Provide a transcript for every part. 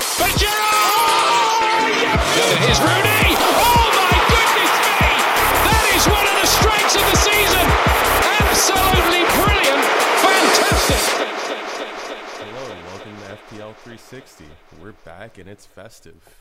But Gerrard! Here's Rooney! Oh my goodness me! That is one of the strikes of the season! Absolutely brilliant! Fantastic! Hello, welcome to FPL 360. We're back and it's festive.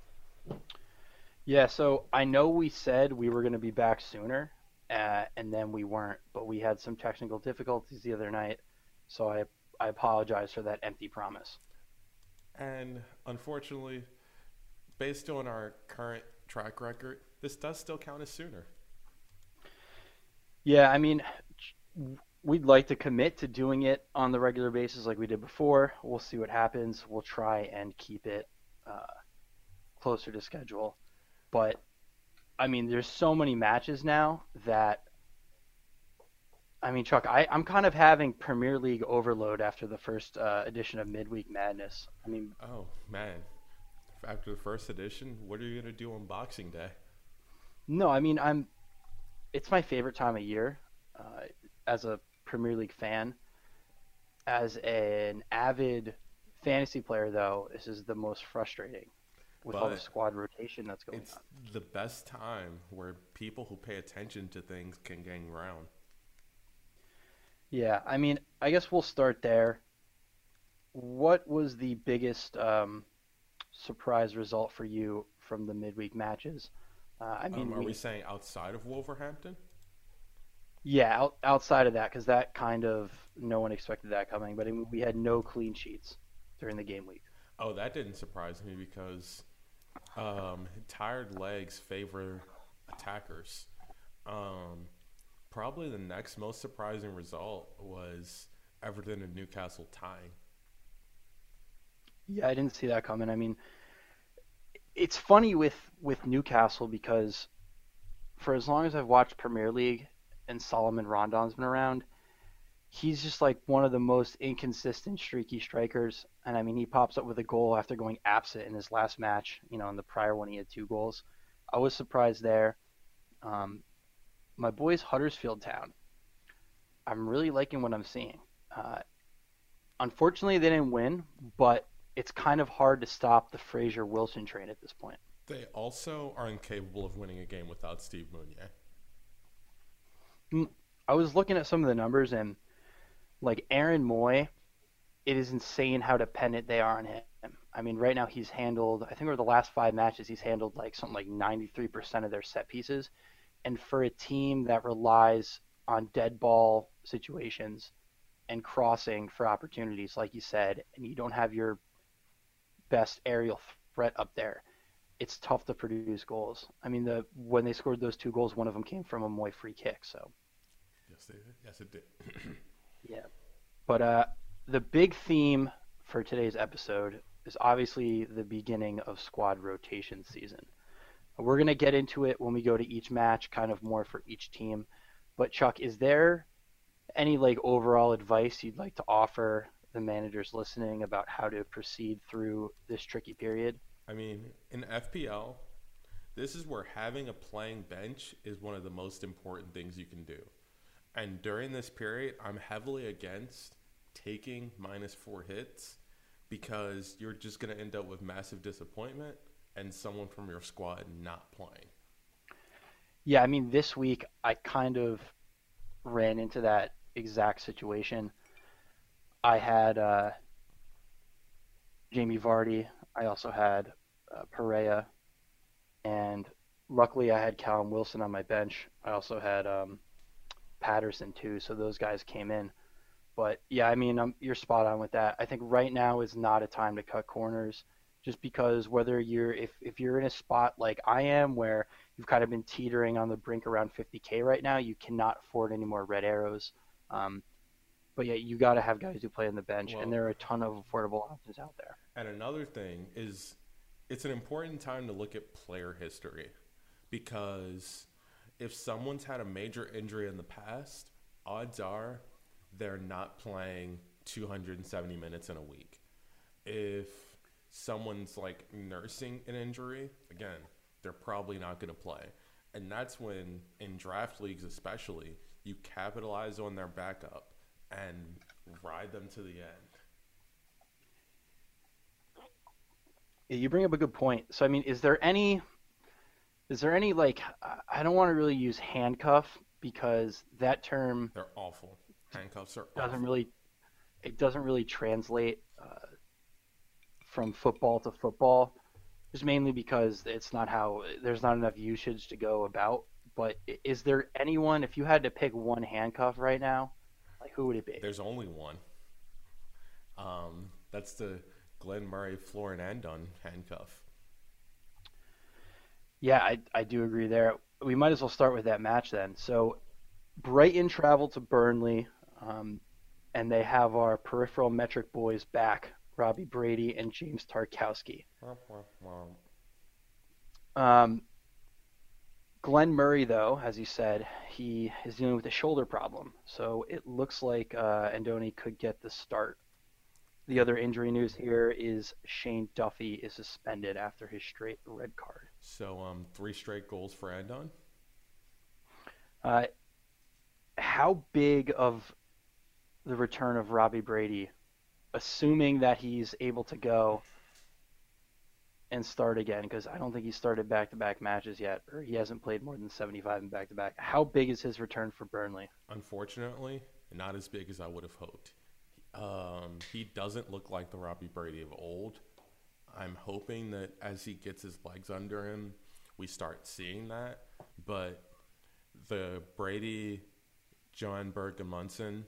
Yeah, so I know we said we were going to be back sooner, and then we weren't, but we had some technical difficulties the other night, so I apologize for that empty promise. And unfortunately, based on our current track record, this does still count as sooner. Yeah, I mean, we'd like to commit to doing it on the regular basis like we did before. We'll see what happens. We'll try and keep it closer to schedule. But, I mean, there's so many matches now that, I mean, Chuck, I'm kind of having Premier League overload after the first edition of Midweek Madness. I mean, oh, man. After the first edition, what are you going to do on Boxing Day? No, I mean, it's my favorite time of year as a Premier League fan. As an avid fantasy player, though, this is the most frustrating. With all the squad rotation that's going on. It's the best time where people who pay attention to things can gain ground. Yeah, I mean, I guess we'll start there. What was the biggest surprise result for you from the midweek matches? Are we saying outside of Wolverhampton? Yeah, outside of that, because that kind of, no one expected that coming. But I mean, we had no clean sheets during the game week. Oh, that didn't surprise me because tired legs favor attackers. Probably the next most surprising result was Everton and Newcastle tying. Yeah, I didn't see that coming. I mean, it's funny with Newcastle because for as long as I've watched Premier League and Solomon Rondon's been around, he's just like one of the most inconsistent, streaky strikers. And I mean, he pops up with a goal after going absent in his last match. You know, in the prior one, he had 2 goals. I was surprised there. My boys, Huddersfield Town. I'm really liking what I'm seeing. Unfortunately, they didn't win, but it's kind of hard to stop the Fraser Wilson train at this point. They also are incapable of winning a game without Steve Mounier. I was looking at some of the numbers, and like Aaron Moy, it is insane how dependent they are on him. I mean, right now he's handled, I think over the last 5 matches, he's handled like something like 93% of their set pieces. And for a team that relies on dead ball situations and crossing for opportunities, like you said, and you don't have your best aerial threat up there, it's tough to produce goals. I mean, when they scored those 2 goals, one of them came from a Moy free kick. So. Yes, it did. Yeah. But the big theme for today's episode is obviously the beginning of squad rotation season. We're going to get into it when we go to each match, kind of more for each team. But Chuck, is there any like overall advice you'd like to offer the managers listening about how to proceed through this tricky period? I mean, in FPL, this is where having a playing bench is one of the most important things you can do. And during this period, I'm heavily against taking -4 hits because you're just going to end up with massive disappointment and someone from your squad not playing. Yeah, I mean, this week I kind of ran into that exact situation. I had Jamie Vardy. I also had Pereira. And luckily I had Callum Wilson on my bench. I also had Patterson too, so those guys came in. But yeah, I mean, you're spot on with that. I think right now is not a time to cut corners, just because whether if you're in a spot like I am, where you've kind of been teetering on the brink around 50K right now, you cannot afford any more red arrows. But yeah, you got to have guys who play on the bench, and there are a ton of affordable options out there. And another thing is, it's an important time to look at player history, because if someone's had a major injury in the past, odds are they're not playing 270 minutes in a week. If someone's like nursing an injury, again, they're probably not going to play. And that's when, in draft leagues especially, you capitalize on their backup and ride them to the end. Yeah, you bring up a good point. So I mean, is there any like I don't want to really use handcuff because that term They're awful. Handcuffs are doesn't awful. really it doesn't really translate from football to football. Just mainly because it's not how there's not enough usage to go about. But is there anyone, if you had to pick one handcuff right now, like who would it be? There's only one. That's the Glenn Murray Floor and Andon handcuff. Yeah, I do agree there. We might as well start with that match then. So Brighton travel to Burnley, um, and they have our peripheral metric boys back, Robbie Brady and James Tarkowski. Um, Glenn Murray, though, as you said, he is dealing with a shoulder problem, so it looks like Andoni could get the start. The other injury news here is Shane Duffy is suspended after his straight red card. So three straight goals for Andon. Uh, how big of the return of Robbie Brady, assuming that he's able to go and start again, because I don't think he started back-to-back matches yet, or he hasn't played more than 75 in back-to-back. How big is his return for Burnley? Unfortunately, not as big as I would have hoped. He doesn't look like the Robbie Brady of old. I'm hoping that as he gets his legs under him, we start seeing that. But the Brady, John Berg and Munson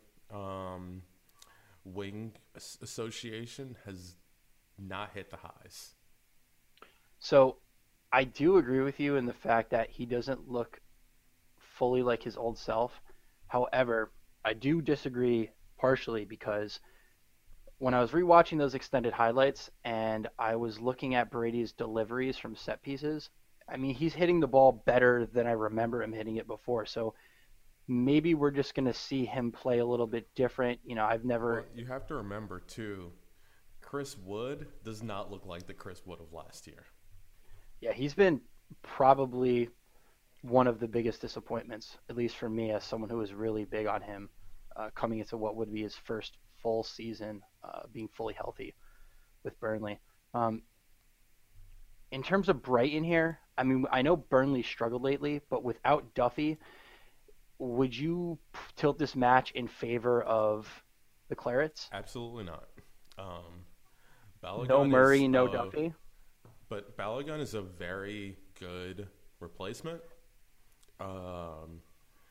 wing association has not hit the highs. So I do agree with you in the fact that he doesn't look fully like his old self. However, I do disagree partially because when I was rewatching those extended highlights and I was looking at Brady's deliveries from set pieces, I mean, he's hitting the ball better than I remember him hitting it before. So maybe we're just going to see him play a little bit different. I've Well, never, you have to remember, too, Chris Wood does not look like the Chris Wood of last year. yeah, he's been probably one of the biggest disappointments, at least for me as someone who was really big on him coming into what would be his first full season being fully healthy with Burnley. Um, in terms of Brighton here, I mean, I know Burnley struggled lately, but without Duffy, would you tilt this match in favor of the Clarets? Absolutely not. Um, No Balogun is Murray, no Duffy. but Balogun is a very good replacement. Um,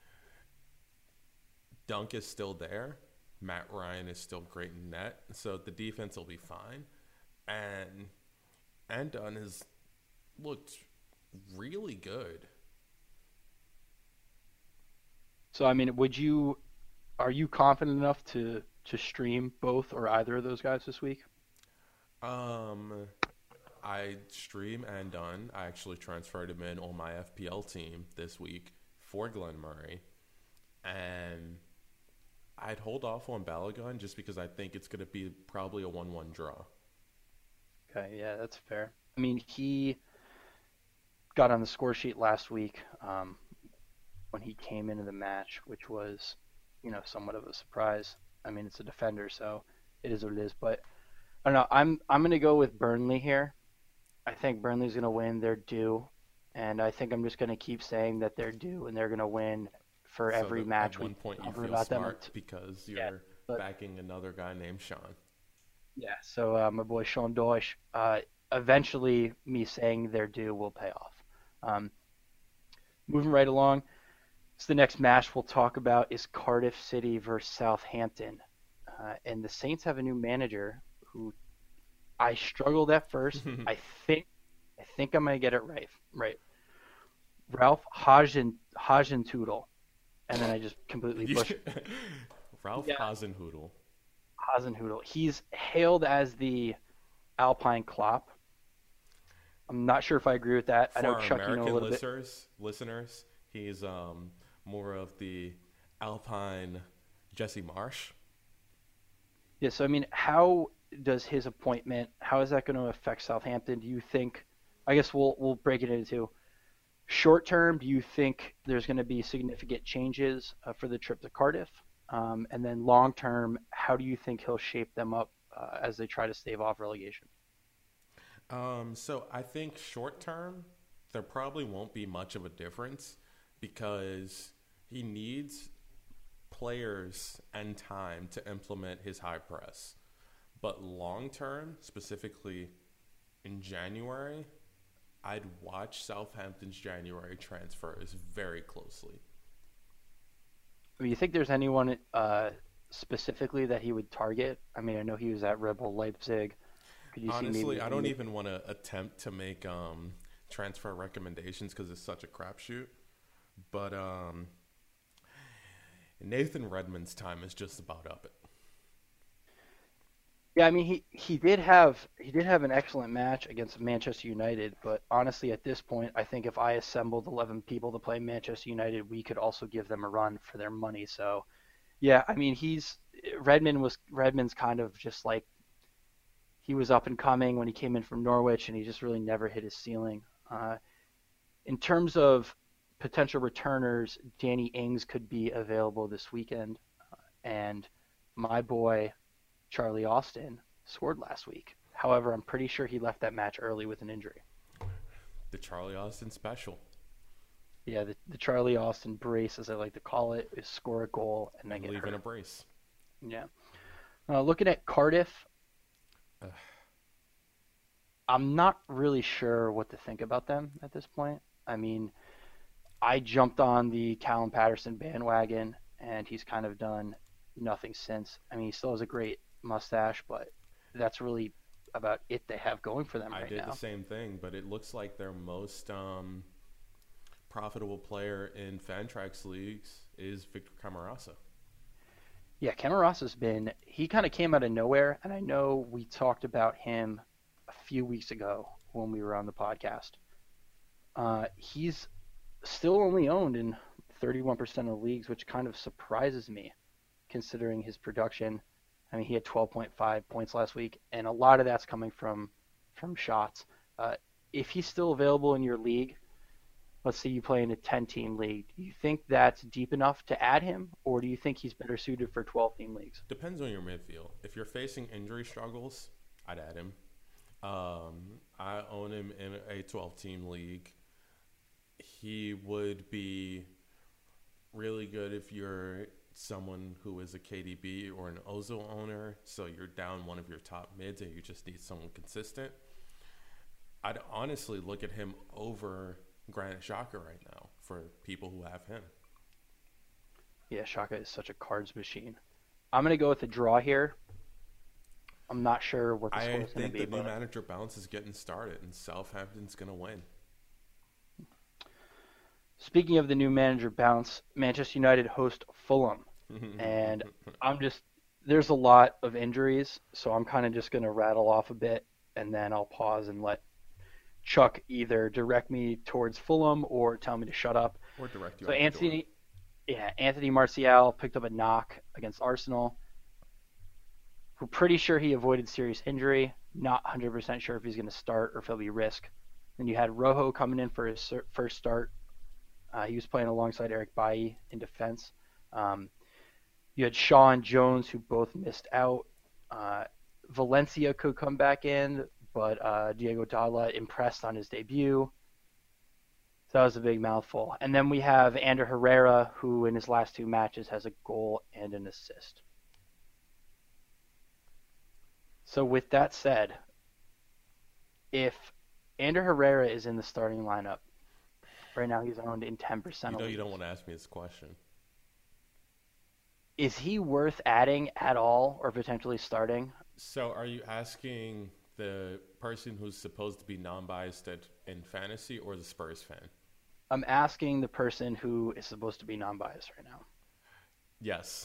Dunk is still there. Matt Ryan is still great in net, so the defense will be fine. And Andon has looked really good. So I mean, are you confident enough to stream both or either of those guys this week? Um, I stream Andon. I actually transferred him in on my FPL team this week for Glenn Murray, and I'd hold off on Balogun just because I think it's going to be probably a 1-1 draw. Okay, yeah, that's fair. I mean, he got on the score sheet last week when he came into the match, which was, somewhat of a surprise. I mean, it's a defender, so it is what it is. But I don't know. I'm gonna go with Burnley here. I think Burnley's gonna win. They're due, and I think I'm just gonna keep saying that they're due and they're gonna win for So every that at match we one point you cover feel about them. smart because Yeah, you're but backing another guy named Sean. yeah. So my boy Sean Dosh. Eventually, me saying they're due will pay off. Um, moving right along. So the next match we'll talk about is Cardiff City versus Southampton, and the Saints have a new manager who I struggled at first. Think I think I'm gonna get it right. Right, Ralph Hasenhüttl, and then I just completely You- butchered Ralph yeah, Hasenhüttl. Hasenhüttl. He's hailed as the Alpine Klopp. I'm not sure if I agree with that. I For know our Chuck, a American little bit. listeners, he's more of the Alpine Jesse Marsh. Yeah, so I mean, how does his appointment? How is that going to affect Southampton? Do you think? I guess we'll break it into short term. Do you think there's going to be significant changes for the trip to Cardiff? And then long term, how do you think he'll shape them up as they try to stave off relegation? So I think short term, there probably won't be much of a difference because he needs players and time to implement his high press. But long term, specifically in January, I'd watch Southampton's January transfers very closely. I mean, you think there's anyone specifically that he would target? I mean, I know he was at Red Bull Leipzig. Could you see Honestly, maybe? I don't even want to attempt to make transfer recommendations because it's such a crapshoot. But Nathan Redmond's time is just about up. Yeah, I mean he did have an excellent match against Manchester United, but honestly at this point I think if I assembled 11 people to play Manchester United, we could also give them a run for their money. So, yeah, I mean he's Redmond's kind of just like he was up and coming when he came in from Norwich and he just really never hit his ceiling. Uh, in terms of potential returners, Danny Ings could be available this weekend, and my boy Charlie Austin scored last week. However, I'm pretty sure he left that match early with an injury. The Charlie Austin special. Yeah, the Charlie Austin brace, as I like to call it, is score a goal and then And get leaving a hurt. brace. Yeah. Looking at Cardiff, Ugh. I'm not really sure what to think about them at this point. I mean, I jumped on the Callum Patterson bandwagon, and he's kind of done nothing since. I mean, he still has a great mustache, but that's really about it they have going for them I right did the now. same thing, but it looks like their most profitable player in Fantrax leagues is Victor Camarasa. Yeah, Camarasa's he kind of came out of nowhere, and I know we talked about him a few weeks ago when we were on the podcast. He's still only owned in 31% of leagues, which kind of surprises me considering his production. I mean, he had 12.5 points last week, and a lot of that's coming from shots. Uh, if he's still available in your league, let's say you play in a 10-team league, do you think that's deep enough to add him, or do you think he's better suited for 12-team leagues? Depends on your midfield. If you're facing injury struggles, I'd add him. I own him in a 12-team league. He would be really good if you're someone who is a KDB or an Ozo owner, so you're down one of your top mids and you just need someone consistent. I'd honestly look at him over Granit Xhaka right now for people who have him. Yeah, Shaka is such a cards machine. I'm going to go with a draw here. I'm not sure what the score I is going to think be, the new but manager bounce is getting started and Southampton's going to win. speaking of the new manager bounce, Manchester United host Fulham. And I'm just there's a lot of injuries, so I'm kind of just going to rattle off a bit and then I'll pause and let Chuck either direct me towards Fulham or tell me to shut up. Or direct you So out the door. Anthony Martial picked up a knock against Arsenal. We're pretty sure he avoided serious injury. Not 100% sure if he's going to start or if he'll be risk. Then you had Rojo coming in for his first start. He was playing alongside Eric Bailly in defense. Um, you had Shaw and Jones, who both missed out. Uh, Valencia could come back in, but Diego Dalla impressed on his debut. So that was a big mouthful. And then we have Ander Herrera, who in his last two matches has a goal and an assist. So with that said, if Ander Herrera is in the starting lineup, right now he's owned in 10% You of know you don't leagues. want to ask me this question. Is he worth adding at all or potentially starting? So are you asking the person who's supposed to be non-biased in fantasy or the Spurs fan? I'm asking the person who is supposed to be non-biased right now. Yes.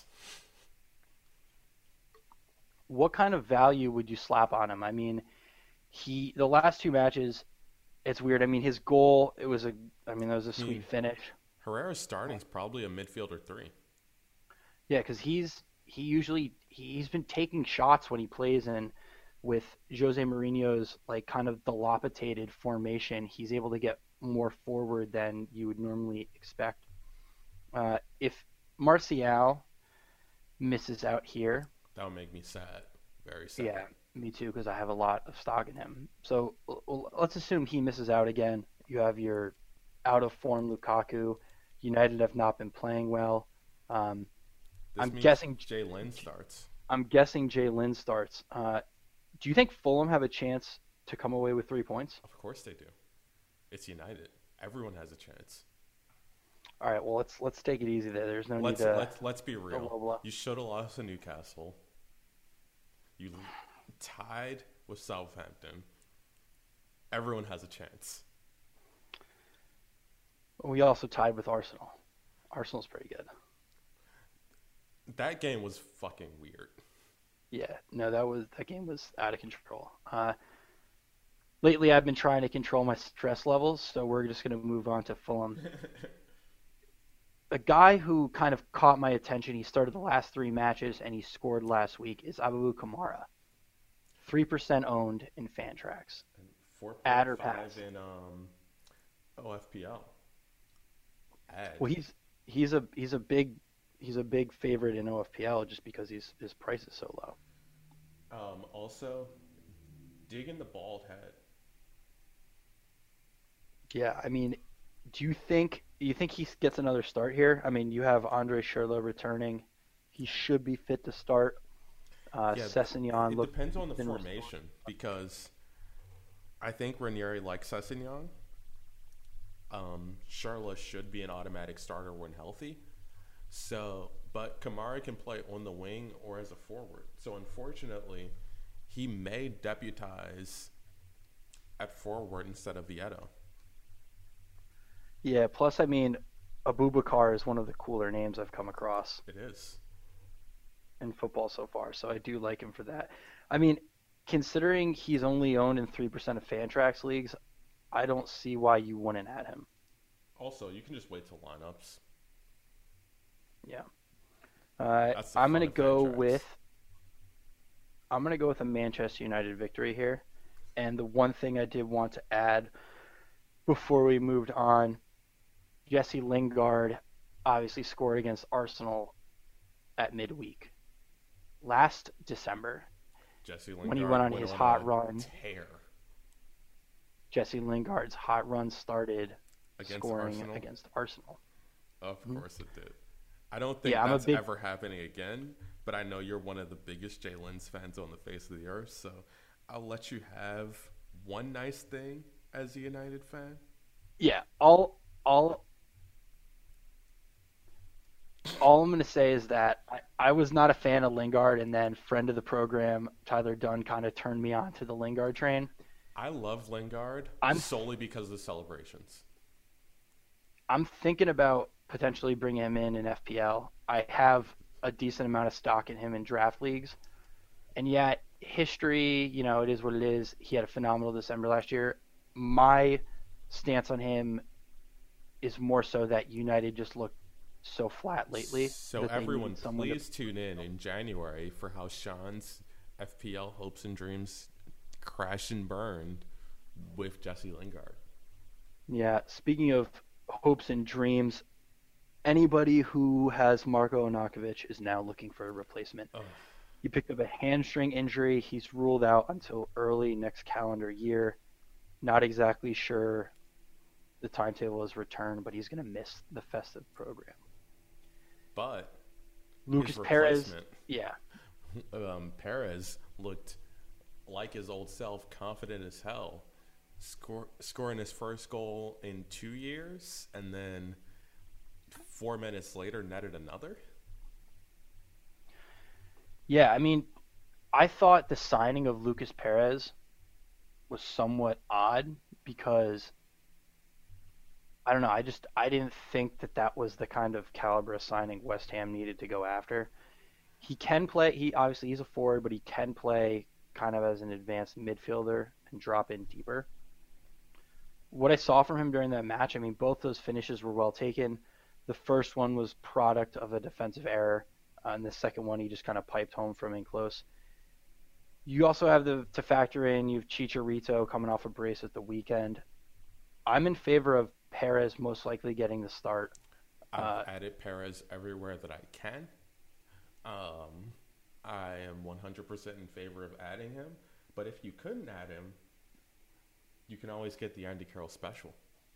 What kind of value would you slap on him? I mean, the last two matches, it's weird. I mean, his goal, that was a sweet finish. Herrera's starting is probably a midfielder 3. Yeah, because he's been taking shots when he plays in with Jose Mourinho's like kind of dilapidated formation. He's able to get more forward than you would normally expect. If Martial misses out here, That would make me sad. Very sad. yeah, Me too, because I have a lot of stock in him. So let's assume he misses out again. You have your out of form Lukaku. United have not been playing well. Um, This I'm means guessing Jay Lynn starts. Jay Lynn starts. Do you think Fulham have a chance to come away with 3 points? Of course they do. It's United. Everyone has a chance. All right, well let's take it easy there. There's no need Let's to let's be blah, real. blah. You should have lost to Newcastle. You tied with Southampton. Everyone has a chance. We also tied with Arsenal. Arsenal's pretty good. That game was fucking weird. Yeah, no, that game was out of control. Lately, I've been trying to control my stress levels, so we're just going to move on to Fulham. A guy who kind of caught my attention, he started the last 3 matches and he scored last week, is Abu Kamara. 3% owned in Fantrax. And Add or 4.5 pass? in OFPL. Add. Well, he's a big favorite in OFPL just because his price is so low. Also, digging the bald head. Yeah, I mean, do you think he gets another start here? I mean, you have Andre Schürrle returning. He should be fit to start. Sessegnon It looked depends on the been formation restored. because I think Ranieri likes Sessegnon. Charla should be an automatic starter when healthy. So, but Kamara can play on the wing or as a forward. So, unfortunately, he may deputize at forward instead of Vieto. Yeah, plus, I mean, Abubakar is one of the cooler names I've come across It is. in football so far, so I do like him for that. I mean, considering he's only owned in 3% of Fantrax leagues, I don't see why you wouldn't add him. Also, you can just wait till lineups. Yeah. That's the I'm fun gonna of go Fantrax. with a Manchester United victory here. And the one thing I did want to add before we moved on, Jesse Lingard obviously scored against Arsenal at midweek last December. Jesse Lingard When he went on his hot run. tear Jesse Lingard's hot run started against scoring Arsenal. against Arsenal. Of course it did. I don't think Yeah, that's ever happening again, but I know you're one of the biggest Jay Lynn's fans on the face of the earth, so I'll let you have one nice thing as a United fan. Yeah, all I'm going to say is that I was not a fan of Lingard, and then friend of the program, Tyler Dunn, kind of turned me on to the Lingard train. I love Lingard solely because of the celebrations. I'm thinking about potentially bringing him in FPL. I have a decent amount of stock in him in draft leagues. And yet, history, it is what it is. He had a phenomenal December last year. My stance on him is more so that United just looked so flat lately. So that they everyone, need someone please tune in January for how Sean's FPL hopes and dreams crash and burn with Jesse Lingard. Yeah, speaking of hopes and dreams, anybody who has Marko Onakovic is now looking for a replacement. Ugh. He picked up a hamstring injury. He's ruled out until early next calendar year. Not exactly sure the timetable is returned, but he's going to miss the festive program. But Lucas his Perez, replacement, yeah. Perez looked like his old self, confident as hell, scoring his first goal in 2 years, and then 4 minutes later netted another. Yeah, I mean, I thought the signing of Lucas Perez was somewhat odd because I don't know. I didn't think that was the kind of caliber of signing West Ham needed to go after. He can play. He's a forward, but he can play kind of as an advanced midfielder and drop in deeper. What I saw from him during that match, I mean, both those finishes were well taken. The first one was product of a defensive error, and the second one he just kind of piped home from in close. You also have to factor in you've Chicharito coming off a brace at the weekend. I'm in favor of Perez most likely getting the start. I've added Perez everywhere that I can. I am 100% in favor of adding him. But if you couldn't add him, you can always get the Andy Carroll special.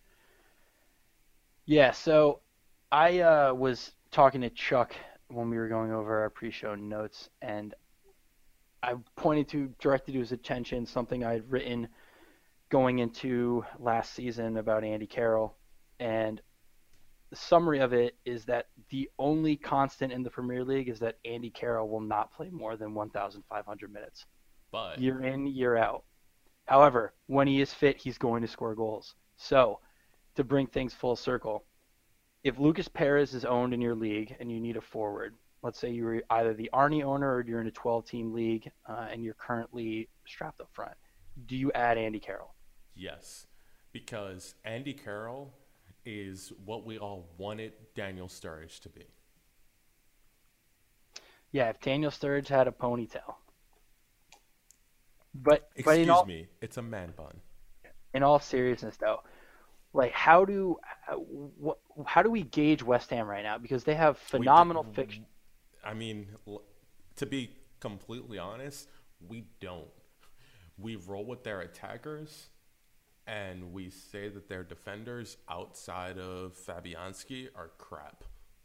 Yeah, so I was talking to Chuck when we were going over our pre-show notes, and I directed to his attention something I had written going into last season about Andy Carroll, and the summary of it is that the only constant in the Premier League is that Andy Carroll will not play more than 1,500 minutes, But year in, year out. However, when he is fit, he's going to score goals. So, to bring things full circle, if Lucas Perez is owned in your league and you need a forward, let's say you're either the Arnie owner or you're in a 12-team league and you're currently strapped up front, do you add Andy Carroll? yes, because Andy Carroll is what we all wanted Daniel Sturridge to be. Yeah, if Daniel Sturridge had a ponytail. But Excuse me, it's a man bun. in all seriousness, though, like how do we gauge West Ham right now? Because they have phenomenal fixtures. I mean, to be completely honest, we don't. We roll with their attackers, and we say that their defenders outside of Fabianski are crap.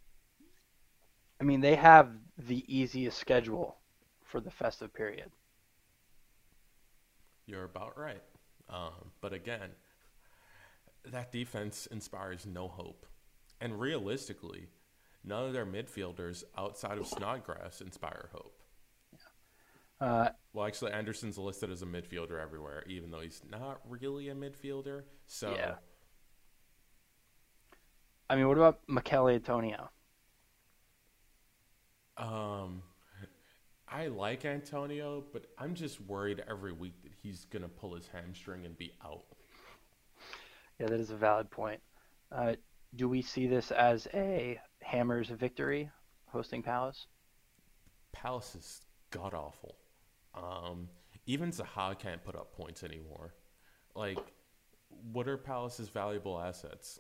I mean, they have the easiest schedule for the festive period. You're about right. But again, that defense inspires no hope. And realistically, none of their midfielders outside of Snodgrass inspire hope. Well, actually, Anderson's listed as a midfielder everywhere, even though he's not really a midfielder. So, Yeah. I mean, what about Mikel Antonio? I like Antonio, but I'm just worried every week that he's going to pull his hamstring and be out. Yeah, that is a valid point. Do we see this as a Hammers victory hosting Palace? Palace is god-awful. Even Zaha can't put up points anymore. Like, what are Palace's valuable assets?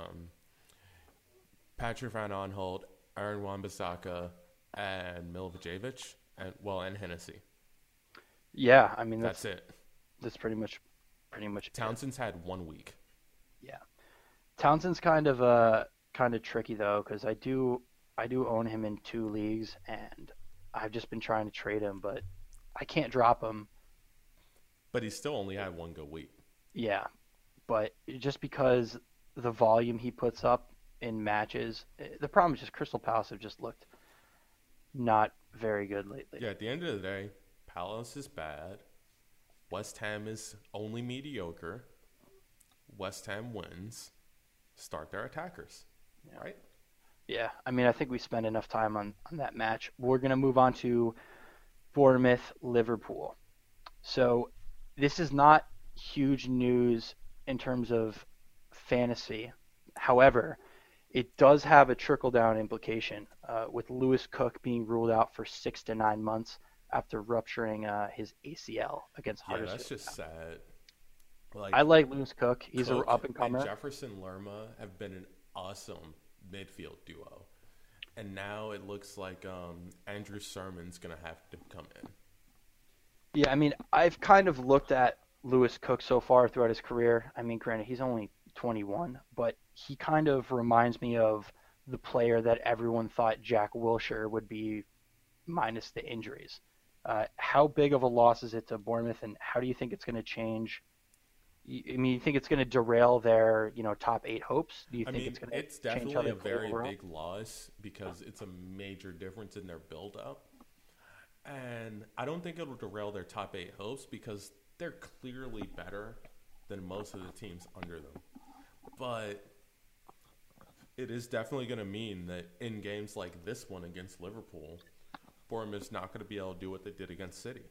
Patrick Van Aanholt, Aaron Wan-Bissaka, and Milivojevic, and Hennessy. Yeah, I mean That's it. That's pretty much it. Townsend's had 1 week. Yeah, Townsend's kind of tricky though, because I do own him in 2 leagues, and I've just been trying to trade him, but I can't drop him. But he still only had 1 good week. Yeah, but just because the volume he puts up in matches, the problem is just Crystal Palace have just looked not very good lately. Yeah, at the end of the day, Palace is bad. West Ham is only mediocre. West Ham wins. Start their attackers. Yeah. Right? Yeah, I mean, I think we spent enough time on that match. We're going to move on to Bournemouth, Liverpool. So this is not huge news in terms of fantasy. However, it does have a trickle-down implication with Lewis Cook being ruled out for 6 to 9 months after rupturing his ACL against Yeah, Huddersfield. that's just sad. I like Lewis Cook. He's an Cook up-and-comer. and Jefferson Lerma have been an awesome midfield duo. And now it looks like Andrew Sermon's going to have to come in. Yeah, I mean, I've kind of looked at Lewis Cook so far throughout his career. I mean, granted, he's only 21, but he kind of reminds me of the player that everyone thought Jack Wilshere would be minus the injuries. How big of a loss is it to Bournemouth, and how do you think it's going to change? I mean, you think it's going to derail their, top 8 hopes? Do you think it's going to it's change how definitely they a play very overall? big loss because it's a major difference in their build-up. And I don't think it'll derail their top 8 hopes because they're clearly better than most of the teams under them. But it is definitely going to mean that in games like this one against Liverpool, Bournemouth's not going to be able to do what they did against City.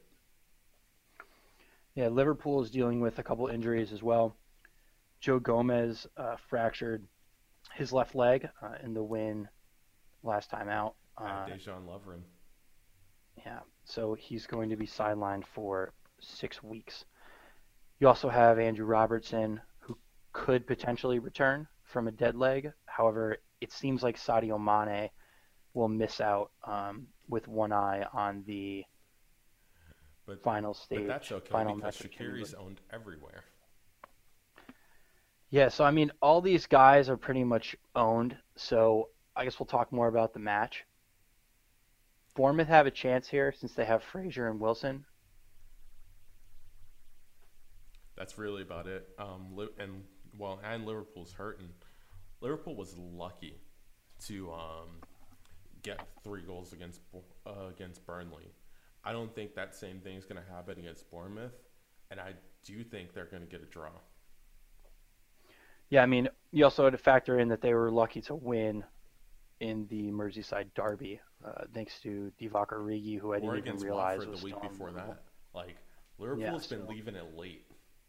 Yeah, Liverpool is dealing with a couple injuries as well. Joe Gomez fractured his left leg in the win last time out. Dejan Lovren. Yeah, so he's going to be sidelined for 6 weeks. You also have Andrew Robertson, who could potentially return from a dead leg. However, it seems like Sadio Mane will miss out with one eye on the But final but that's stage, okay final because match of Shaqiri's Kimberly. owned everywhere. Yeah, so I mean, all these guys are pretty much owned. So I guess we'll talk more about the match. Bournemouth have a chance here since they have Frazier and Wilson. That's really about it. And Liverpool's hurting. Liverpool was lucky to get 3 goals against Burnley. I don't think that same thing is going to happen against Bournemouth, and I do think they're going to get a draw. Yeah, I mean, you also had to factor in that they were lucky to win in the Merseyside derby, thanks to Divock Origi, who I Or didn't even against realize Watford the was week still on before Liverpool. that. Like Yeah, Liverpool's been so leaving it late.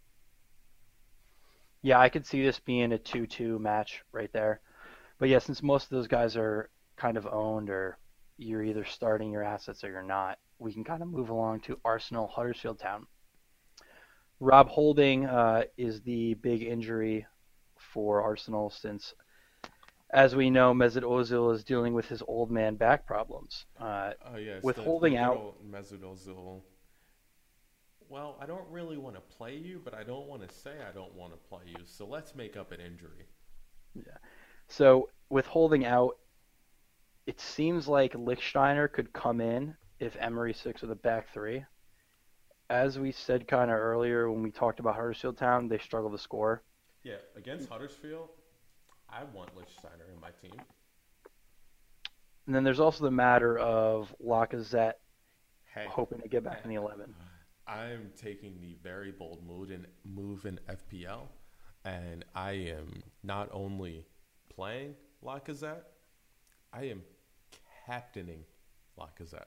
yeah, I could see this being a 2-2 match right there. But yeah, since most of those guys are kind of owned or you're either starting your assets or you're not, we can kind of move along to Arsenal Huddersfield Town. Rob Holding is the big injury for Arsenal since, as we know, Mesut Ozil is dealing with his old man back problems. Oh yes, With the Holding good out, old Mesut Ozil. Well, I don't really want to play you, but I don't want to say I don't want to play you. So let's make up an injury. yeah. So with Holding out, it seems like Lichtsteiner could come in if Emery sticks with a back three. As we said kind of earlier when we talked about Huddersfield Town, they struggle to score. Yeah, against Huddersfield, I want Lichtsteiner in my team. And then there's also the matter of Lacazette Hey, hoping to get back in the 11. I'm taking the very bold move in FPL, and I am not only playing Lacazette, I am captaining Lacazette.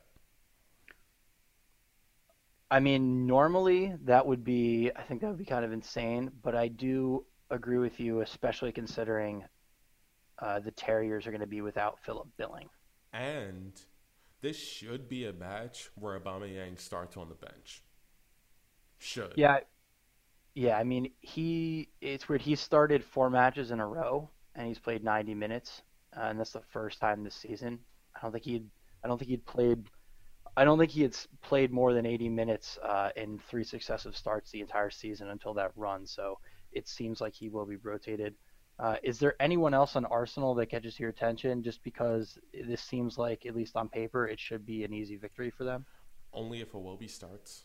I mean, normally I think that would be kind of insane, but I do agree with you, especially considering the Terriers are going to be without Philip Billing. And this should be a match where Aubameyang starts on the bench. Should. Yeah, yeah. I mean, it's weird. He started 4 matches in a row, and he's played 90 minutes, and that's the first time this season. I don't think he'd, I don't think he'd played, I don't think he had played more than 80 minutes in 3 successive starts the entire season until that run. So it seems like he will be rotated. Is there anyone else on Arsenal that catches your attention? Just because this seems like, at least on paper, it should be an easy victory for them. Only if Iwobi starts.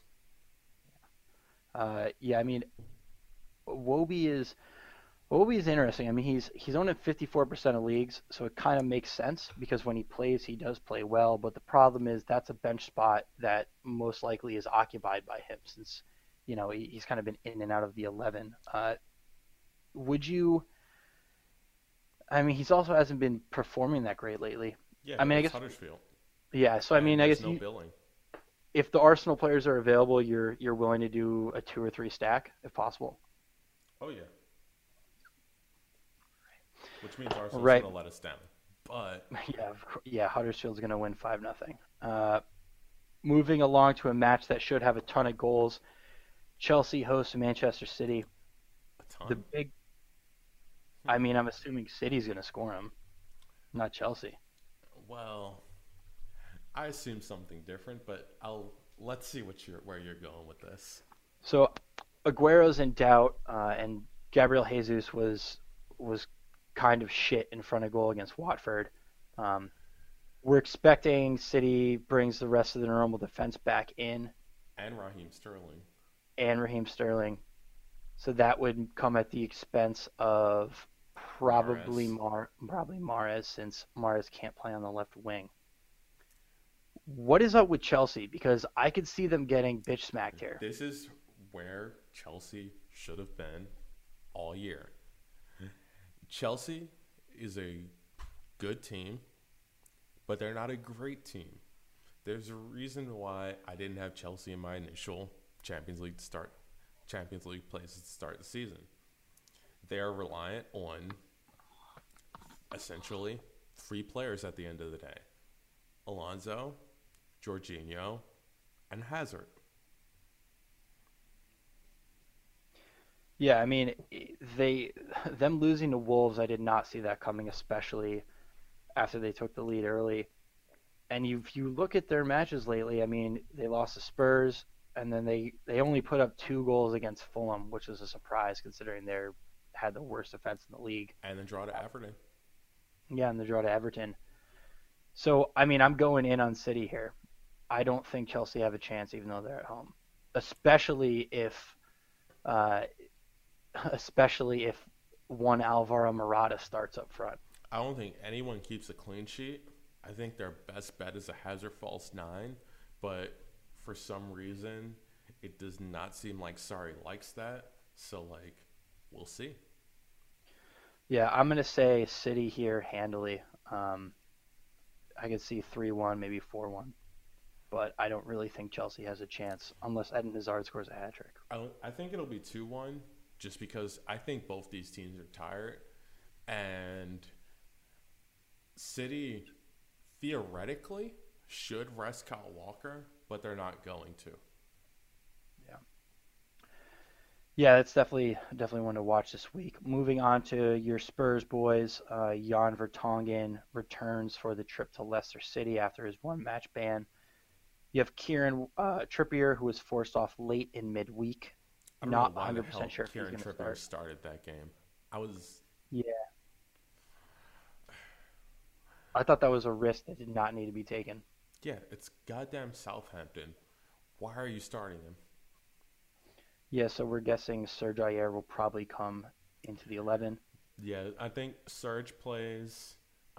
Yeah, I mean, Wobie is Wobie is interesting. I mean, he's owned in 54% of leagues, so it kind of makes sense because when he plays, he does play well. But the problem is that's a bench spot that most likely is occupied by him since, he's kind of been in and out of the 11. Would you? I mean, he's also hasn't been performing that great lately. Yeah, I but mean, I it's guess Huddersfield, yeah. So I and mean, I there's guess no billing. if the Arsenal players are available, you're willing to do a 2 or 3 stack if possible. Oh yeah, which means Arsenal's Right. going to let us down. But Yeah, yeah. Huddersfield's going to win 5-0. Moving along to a match that should have a ton of goals. Chelsea hosts Manchester City. a The ton. big, I mean, I'm assuming City's going to score them, not Chelsea. Well, I assume something different, but let's see where you're going with this. So Aguero's in doubt, and Gabriel Jesus was kind of shit in front of goal against Watford. Um, we're expecting City brings the rest of the normal defense back in, And Raheem Sterling. and Raheem Sterling. So that would come at the expense of probably Mahrez. Probably Mahrez, since Mahrez can't play on the left wing. What is up with Chelsea? Because I could see them getting bitch smacked here. This is where Chelsea should have been all year. Chelsea is a good team, but they're not a great team. There's a reason why I didn't have Chelsea in my initial Champions League plays to start the season. They are reliant on essentially 3 players at the end of the day: Alonso, Jorginho, and Hazard. Yeah, I mean, them losing to Wolves, I did not see that coming, especially after they took the lead early. And if you look at their matches lately, I mean, they lost to Spurs, and then they only put up 2 goals against Fulham, which is a surprise considering they're had the worst defense in the league. And then draw to Everton. Yeah, and the draw to Everton. So, I mean, I'm going in on City here. I don't think Chelsea have a chance, even though they're at home, especially if, uh, especially if one Alvaro Morata starts up front. I don't think anyone keeps a clean sheet. I think their best bet is a Hazard false 9, but for some reason, it does not seem like Sarri likes that. So, like, we'll see. Yeah, I'm going to say City here handily. I could see 3-1, maybe 4-1. But I don't really think Chelsea has a chance unless Eden Hazard scores a hat trick. I think it'll be 2-1 just because I think both these teams are tired. And City theoretically should rest Kyle Walker, but they're not going to. Yeah. Yeah, that's definitely one to watch this week. Moving on to your Spurs boys, Jan Vertonghen returns for the trip to Leicester City after his one-match ban. You have Kieran Trippier, who was forced off late in midweek. I'm Not not 100% sure if he's Kieran going to Trippier start. started that game. Yeah. I thought that was a risk that did not need to be taken. Yeah, it's goddamn Southampton. Why are you starting him? Yeah, so we're guessing Serge Aurier will probably come into the 11. Yeah, I think Serge plays.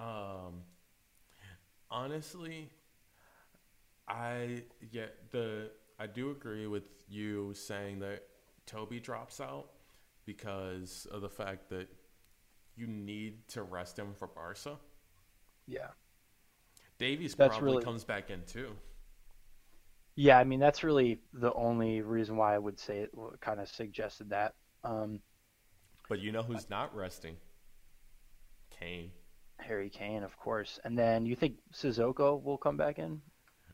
Honestly, I do agree with you saying that Toby drops out because of the fact that you need to rest him for Barca. Yeah. Davies That's probably really- comes back in too. Yeah, I mean, that's really the only reason why I would say it kind of suggested that. But you know who's not resting? Kane. Harry Kane, of course. And then you think Sissoko will come back in?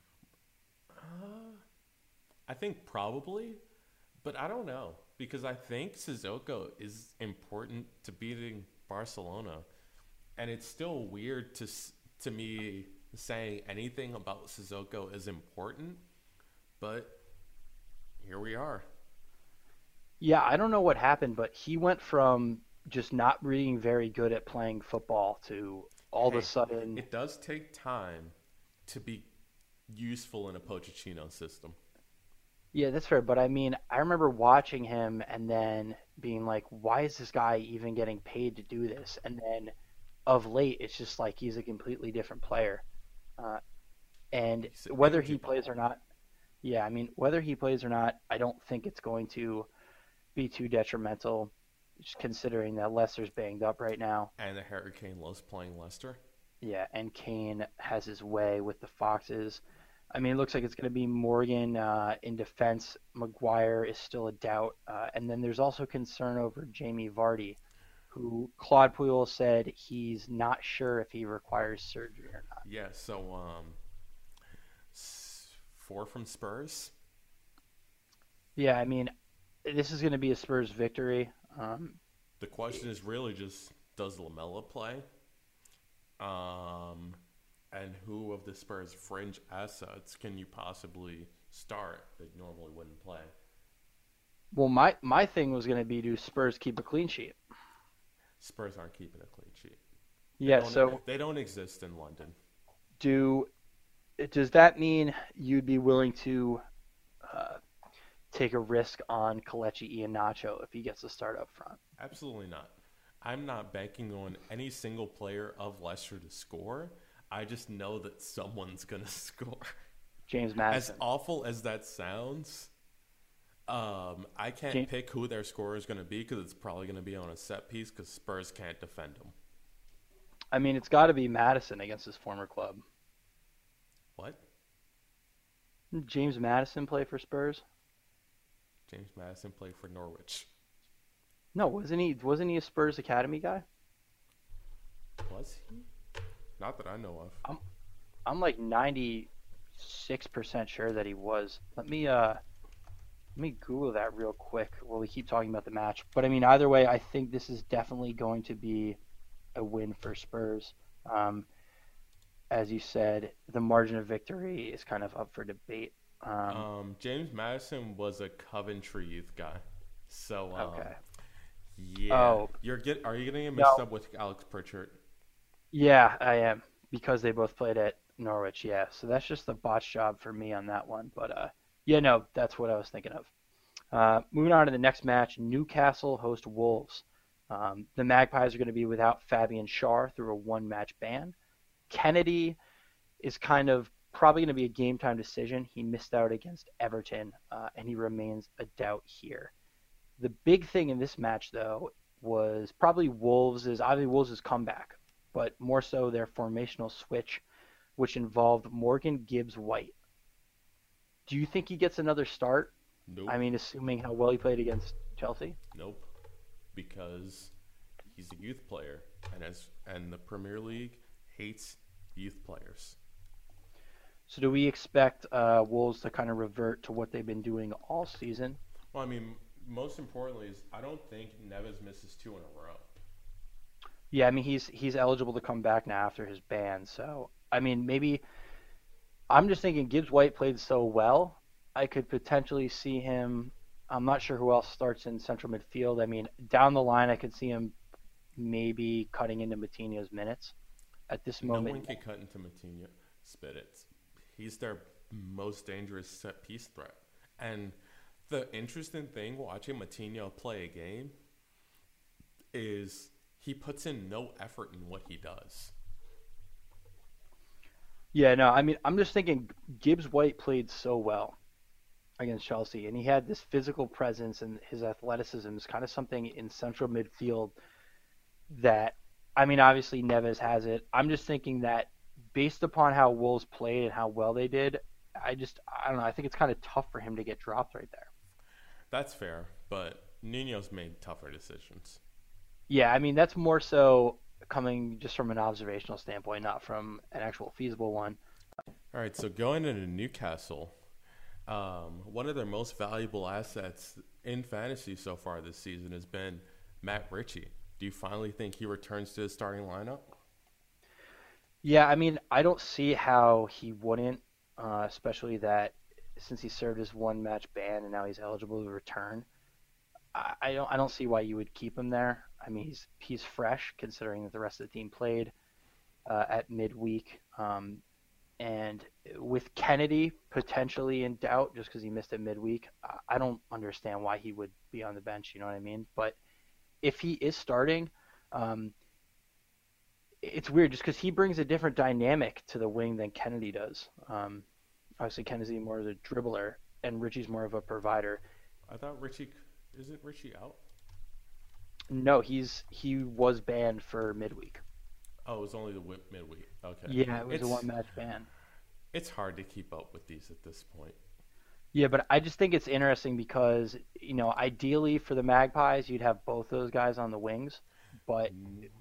I think probably, but I don't know because I think Sissoko is important to beating Barcelona, and it's still weird to me saying anything about Sissoko is important, but here we are. Yeah, I don't know what happened, but he went from just not being very good at playing football to all of Hey, a sudden. It does take time to be useful in a Pochettino system. Yeah, that's fair. But I mean, I remember watching him and then being like, why is this guy even getting paid to do this? And then of late, it's just like he's a completely different player. And He's an whether energy he plays ball. or not, yeah, I mean, whether he plays or not, I don't think it's going to be too detrimental, just considering that Leicester's banged up right now. And the Harry Kane loves playing Leicester. Yeah, and Kane has his way with the Foxes. I mean, it looks like it's going to be Morgan in defense. Maguire is still a doubt. And then there's also concern over Jamie Vardy, who Claude Puel said he's not sure if he requires surgery or not. Yeah, so 4 from Spurs. Yeah, I mean, this is going to be a Spurs victory. The question is really just, does Lamella play? And who of the Spurs' fringe assets can you possibly start that normally wouldn't play? Well, my thing was going to be, do Spurs keep a clean sheet? Spurs aren't keeping a clean sheet. Yeah, so They don't exist in London. does that mean you'd be willing to take a risk on Kelechi Iheanacho if he gets to start up front? Absolutely not. I'm not banking on any single player of Leicester to score. I just know that someone's going to score. James As Maddison. awful as that sounds, I can't pick who their scorer is going to be because it's probably going to be on a set piece because Spurs can't defend him. I mean, it's got to be Madison against his former club. What? Didn't James Madison play for Spurs? James Maddison played for Norwich. No, wasn't he? Wasn't he a Spurs academy guy? Was he? Not that I know of. I'm like 96% sure that he was. Let me Google that real quick while we keep talking about the match. But I mean, either way, I think this is definitely going to be a win for Spurs. as you said, the margin of victory is kind of up for debate. James Madison was a Coventry youth guy. So, Okay. yeah. Oh, Are you getting him mixed no. up with Alex Pritchard? Yeah, I am because they both played at Norwich. Yeah, so that's just a botch job for me on that one. But yeah, no, that's what I was thinking of. Moving on to the next match, Newcastle host Wolves. The Magpies are going to be without Fabian Schär through a one-match ban. Kennedy is kind of probably going to be a game-time decision. He missed out against Everton, and he remains a doubt here. The big thing in this match, though, was probably Wolves' comeback, but more so their formational switch, which involved Morgan Gibbs White. Do you think he gets another start? Nope. I mean, assuming how well he played against Chelsea. Nope. Because he's a youth player, and the Premier League hates youth players. So do we expect Wolves to kind of revert to what they've been doing all season? Well, I mean, most importantly is I don't think Neves misses 2 in a row. Yeah, I mean he's eligible to come back now after his ban. So I mean maybe I'm just thinking Gibbs White played so well, I could potentially see him. I'm not sure who else starts in central midfield. I mean down the line I could see him maybe cutting into Matinho's minutes. At this No moment, one can cut into Matinho. Spit. He's their most dangerous set piece threat. And the interesting thing watching Matinho play a game is he puts in no effort in what he does. yeah, no, I mean I'm just thinking Gibbs White played so well against Chelsea, and he had this physical presence, and his athleticism is kind of something in central midfield that, I mean, obviously Neves has it. I'm just thinking that based upon how Wolves played and how well they did, I don't know. I think it's kind of tough for him to get dropped right there. That's fair, but Nuno's made tougher decisions. Yeah, I mean, that's more so coming just from an observational standpoint, not from an actual feasible one. All right, so going into Newcastle, one of their most valuable assets in fantasy so far this season has been Matt Ritchie. Do you finally think he returns to his starting lineup? Yeah, I mean, I don't see how he wouldn't, especially that since he served his one match ban and now he's eligible to return. I don't see why you would keep him there. I mean, he's fresh considering that the rest of the team played at midweek, and with Kennedy potentially in doubt just because he missed it midweek, I don't understand why he would be on the bench. You know what I mean? But if he is starting, um, it's weird just because he brings a different dynamic to the wing than Kennedy does. Obviously, Kennedy's more of a dribbler, and Richie's more of a provider. I thought isn't Richie out? No, he was banned for midweek. Oh, it was only the whip midweek. Okay. Yeah, it was a It's one-match ban. it's hard to keep up with these at this point. Yeah, but I just think it's interesting because, ideally for the Magpies, you'd have both those guys on the wings, but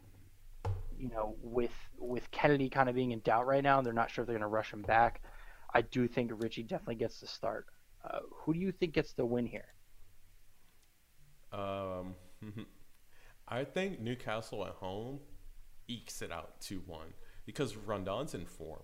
with Kennedy kind of being in doubt right now, they're not sure if they're going to rush him back. I do think Richie definitely gets the start. Who do you think gets the win here? Um, I think Newcastle at home ekes it out 2-1 because Rondon's in form.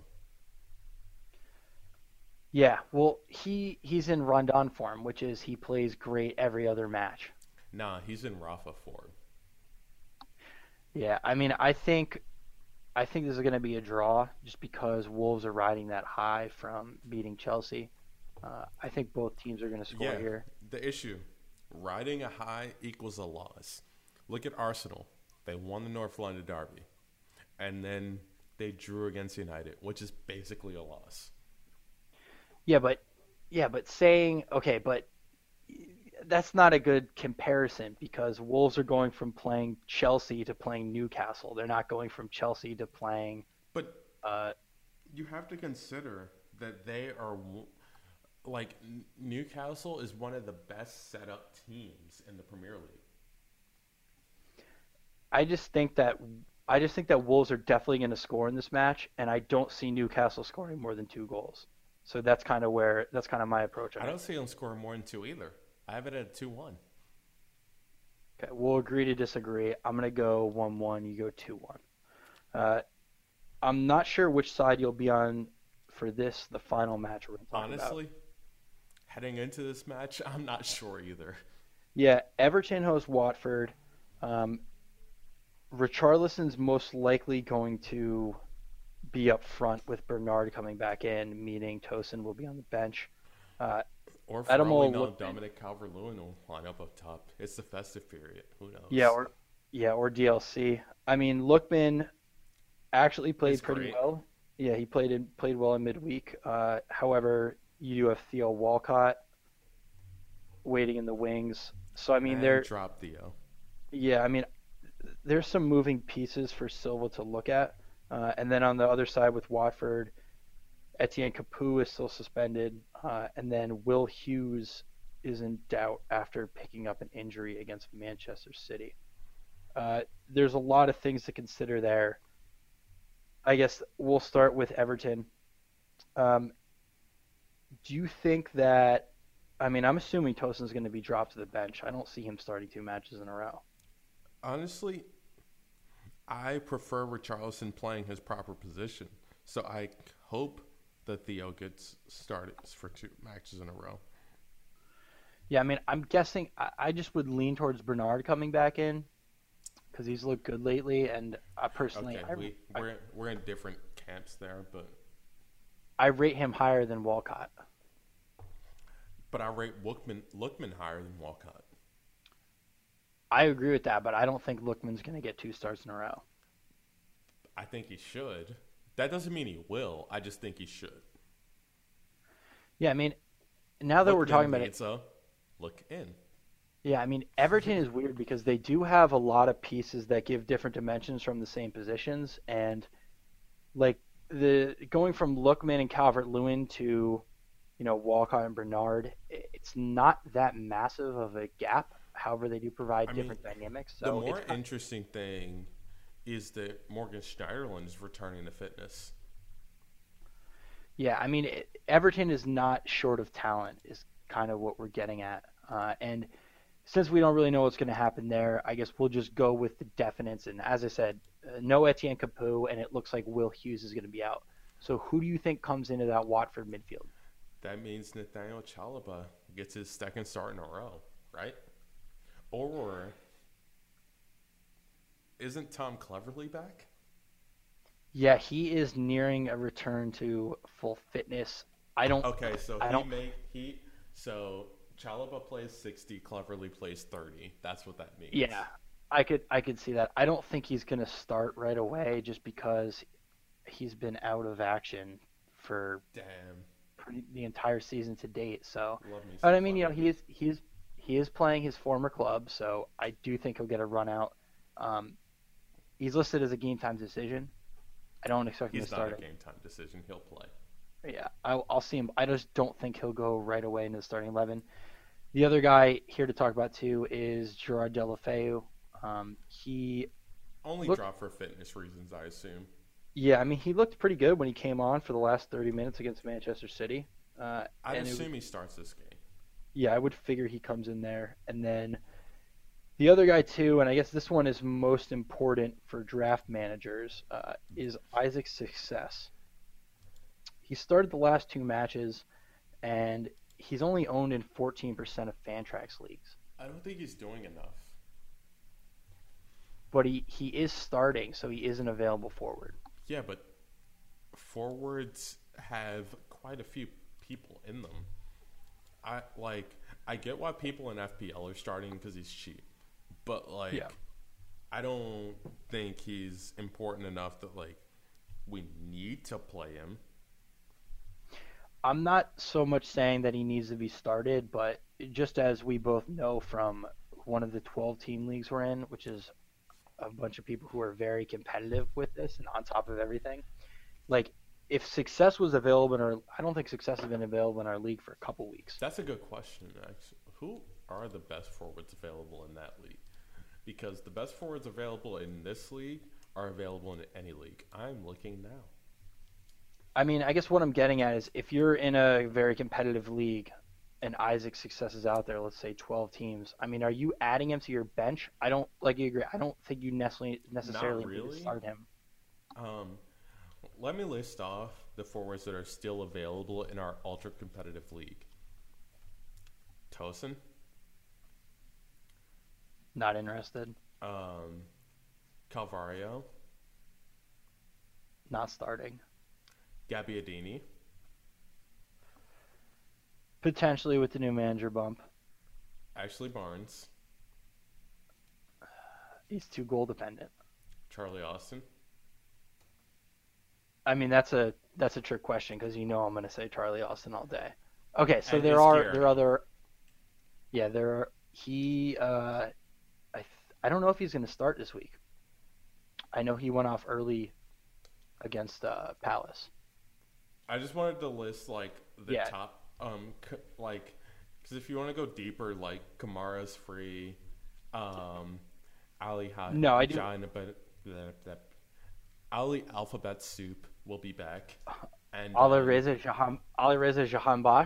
Yeah, well, he's in Rondon form, which is he plays great every other match. Nah, he's in Rafa form. Yeah, I mean, I think this is going to be a draw just because Wolves are riding that high from beating Chelsea. I think both teams are going to score Yeah, here. the issue, riding a high equals a loss. Look at Arsenal. They won the North London derby, and then they drew against United, which is basically a loss. Yeah, but saying okay, but that's not a good comparison because Wolves are going from playing Chelsea to playing Newcastle. They're not going from Chelsea to playing. But Uh, you have to consider that they are like Newcastle is one of the best set up teams in the Premier League. I just think that I just think that Wolves are definitely going to score in this match, and I don't see Newcastle scoring more than 2 goals. So that's kind of my approach I on it. don't see them scoring more than 2 either. I have it at 2-1. Okay, we'll agree to disagree. I'm going to go 1-1. You go 2-1. Uh, I'm not sure which side you'll be on for this, the final match we're going to talk about. Honestly, heading into this match, I'm not sure either. Yeah, Everton hosts Watford. Um, Richarlison's most likely going to be up front with Bernard coming back in, meaning Tosin will be on the bench. Uh, Or for Adam all we will know, look, Dominic Calvert-Lewin will line up top. It's the festive period. Who yeah, knows? or DLC. I mean, Lookman actually It's played pretty great. well. Yeah, he played well in midweek. However, you do have Theo Walcott waiting in the wings. So I mean, And drop Theo. yeah, I mean, there's some moving pieces for Silva to look at. And then on the other side with Watford, Etienne Capoue is still suspended, and then Will Hughes is in doubt after picking up an injury against Manchester City. There's a lot of things to consider there. I guess we'll start with Everton. Um, do you think that? I mean, I'm assuming Tosin's going to be dropped to the bench. I don't see him starting 2 matches in a row. Honestly, I prefer Richarlison playing his proper position. So I hope that Theo gets started for 2 matches in a row. Yeah, I mean, I'm guessing I just would lean towards Bernard coming back in because he's looked good lately, and I personally, Okay, we're in different camps there, I rate him higher than Walcott. but I rate Lookman higher than Walcott. I agree with that, but I don't think Lookman's going to get 2 starts in a row. I think he should. That doesn't mean he will. I just think he should. Yeah, I mean, now that we're talking about it, So look in. yeah, I mean, Everton is weird because they do have a lot of pieces that give different dimensions from the same positions, and like the going from Lookman and Calvert-Lewin to, Walcott and Bernard, it's not that massive of a gap. However, they do provide I mean, different dynamics. the So more interesting thing is that Morgan Schneiderlin is returning to fitness. yeah, I mean, Everton is not short of talent, is kind of what we're getting at. And since we don't really know what's going to happen there, I guess we'll just go with the definites. And as I said, no Etienne Capoue, and it looks like Will Hughes is going to be out. So who do you think comes into that Watford midfield? That means Nathaniel Chalobah gets his second start in a row, right? Or isn't Tom Cleverley back? Yeah, he is nearing a return to full fitness. I don't. Okay, so I don't. so Chalobah plays 60, Cleverley plays 30. That's what that means. Yeah, I could see that. I don't think he's going to start right away just because he's been out of action for Damn. the entire season to date. So, Love me but some I mean, Cleverley. he is playing his former club, so I do think he'll get a run out. Um, he's listed as a game time decision. I don't expect him to He's not start a it. game time decision. He'll play. Yeah, I'll see him. I just don't think he'll go right away into the starting 11. The other guy here to talk about too is Gerard Deulofeu. He Only looked, drop for fitness reasons, I assume. yeah, I mean, he looked pretty good when he came on for the last 30 minutes against Manchester City. I'd And assume he starts this game. yeah, I would figure he comes in there. And then the other guy too, and I guess this one is most important for draft managers, is Isaac Success. He started the last 2 matches, and he's only owned in 14% of Fantrax leagues. I don't think he's doing enough. But he is starting, so he is an available forward. Yeah, but forwards have quite a few people in them. I get why people in FPL are starting because he's cheap, but Yeah. I don't think he's important enough that we need to play him. I'm not so much saying that he needs to be started, but just as we both know from one of the 12 team leagues we're in, which is a bunch of people who are very competitive with this and on top of everything, like if Success was available I don't think Success has been available in our league for a couple weeks. That's a good question, actually. Who are the best forwards available in that league? Because the best forwards available in this league are available in any league. I'm looking now. I mean, I guess what I'm getting at is if you're in a very competitive league and Isaac Success is out there, let's say 12 teams, I mean, are you adding him to your bench? I don't, like you agree, I don't think you necessarily need to really. start him. let me list off the forwards that are still available in our ultra competitive league. Tosin. Not interested. Calvario. Not starting. Gabbiadini. Potentially with the new manager bump. Ashley Barnes. He's too goal dependent. Charlie Austin. I mean, that's a trick question because I'm going to say Charlie Austin all day. Okay, so And there Izquierdo. are other. Yeah, there are. I don't know if he's going to start this week. I know he went off early against Palace. I just wanted to list the Yeah. top because if you want to go deeper, Kamara's free, Ali No, I do. Ali Alphabet Soup will be back, and Alireza Jahanbakhsh.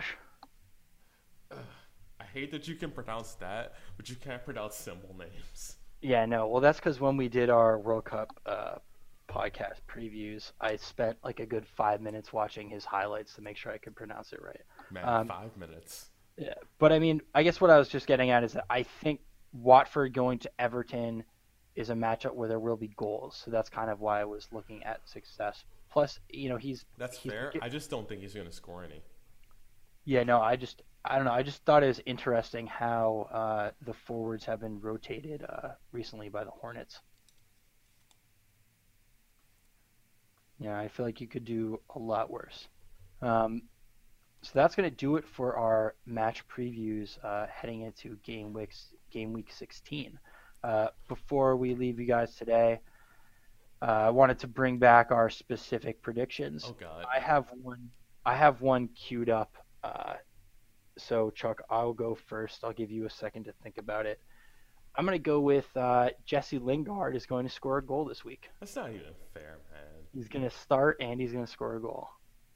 I hate that you can pronounce that, but you can't pronounce symbol names. Yeah, no. Well, that's because when we did our World Cup podcast previews, I spent a good 5 minutes watching his highlights to make sure I could pronounce it right. Man, 5 minutes. Yeah, but I mean, I guess what I was just getting at is that I think Watford going to Everton is a matchup where there will be goals. So that's kind of why I was looking at success. Plus, That's fair. I just don't think he's going to score any. Yeah, no, I don't know. I just thought it was interesting how the forwards have been rotated recently by the Hornets. Yeah, I feel like you could do a lot worse. So that's going to do it for our match previews heading into game week 16. Before we leave you guys today, I wanted to bring back our specific predictions. Oh God! I have one queued up. So Chuck, I'll go first. I'll give you a second to think about it. I'm going to go with Jesse Lingard is going to score a goal this week. That's not even fair, man. He's going to start and he's going to score a goal.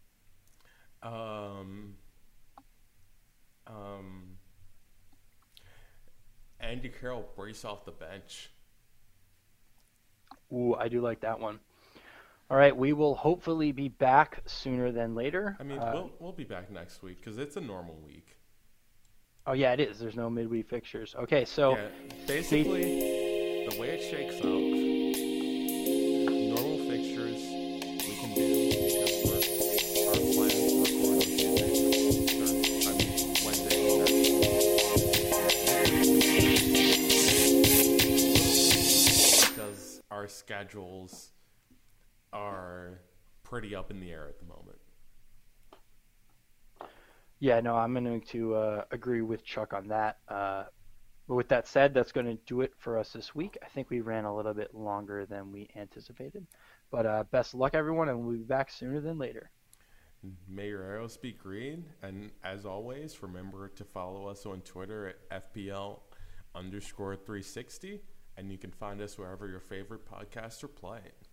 Andy Carroll brace off the bench. Ooh, I do like that one. All right, we will hopefully be back sooner than later. I mean, we'll be back next week because it's a normal week. Oh yeah, it is. There's no midweek fixtures. Okay, so yeah, basically, the way it shakes out, normal fixtures we can do because our plan is to record on Tuesday, Wednesday, because our schedules are pretty up in the air at the moment. Yeah, no, I'm going to agree with Chuck on that. But with that said, that's going to do it for us this week. I think we ran a little bit longer than we anticipated. But best of luck, everyone, and we'll be back sooner than later. May your arrows be green. And as always, remember to follow us on Twitter at FPL_360. And you can find us wherever your favorite podcasts are playing.